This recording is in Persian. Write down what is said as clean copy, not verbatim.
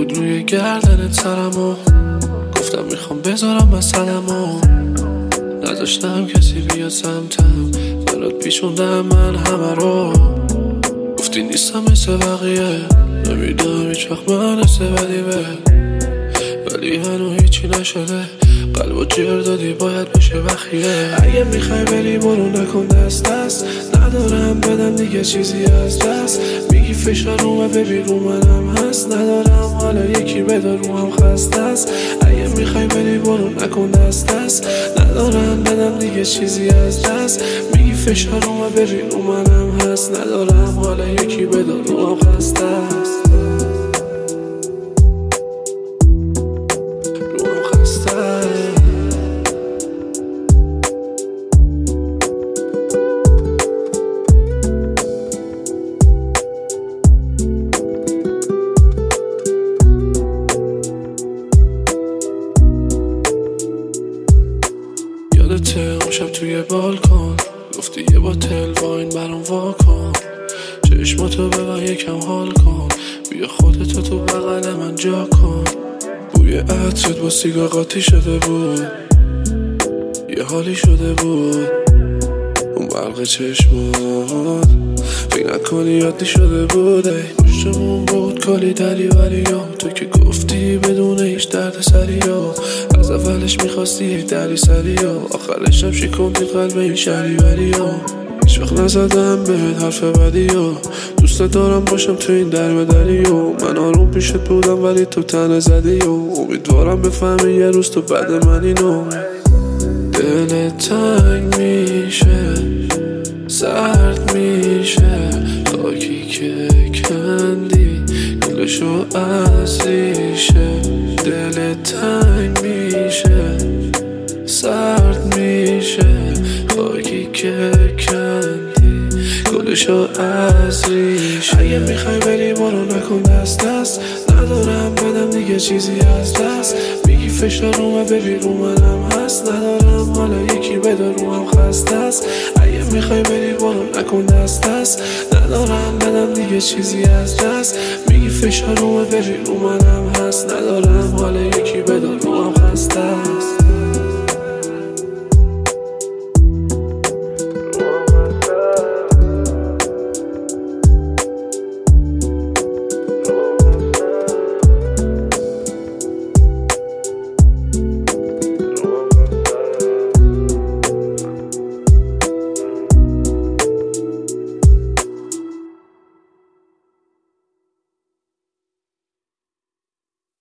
بود روی گردنت سرمو، گفتم میخوام بذارم مسئلمو، نذاشتم کسی بیاد سمتم، برات پیچوندم من همه رو. گفتی نیستم مثل بقیه، نمیدونم هیچ وقت من مثل بدیبه، ولی هنو هیچی نشده، قلبو جر دادی باید بشه بخیه. اگه میخوای بری برو نکن دست دست، ندارم بدم دیگه چیزی از دست. میگی فشار رومه ببین رو منم هست، ندارم حالا یکی بدار رو هم خسته است. اگه میخوای بری برو نکن دست دست، ندارم بدم دیگه چیزی از دست. میگی فشار رومه ببین رو منم هست، ندارم حالا یکی بدار رو هم خسته است. یادته اون شب توی بالکن، گفتی یه باتل واین برام واکن، چشماتو ببن یکم حال کن، بیا خودتو تو بغل من جا کن. بوی عطرت با سیگار قاطی شده بود، یه حالی شده بود اون برق چشمات، فکر نکنی یادی شده بود. ای پشتمون بود کلی دری ولی تو که گفتی بدون هیچ درد سری از اولش میخواستی یک دری سری آخرش هم شکوندی قلب این شهری ولی هیچ وقت نزدم بهت حرف بدی دوست دارم باشم تو این در بدری من آروم پیشت بودم ولی تو تنه زدی امیدوارم بفهمی یه روز تو بعد من اینو. دلت تنگ میشه، سرد میشه، خاکی که کندی گلشو از ریشه. دلت تنگ میشه، سرد میشه، خاکی که کندی گلشو از ریشه. اگه میخوای بری برو نکن دست دست، ندارم بدم دیگه چیزی از دست. میگی فشار رومه ببین رو منم هست، ندارم حالا یکی بدار رو هم خسته است. اگه میخوای بری برو نکن دست دست، ندارم بدم دیگه چیزی از دست. میگی فشار رومه ببین رو منم هست، ندارم حالا یکی بدار رو هم خسته است.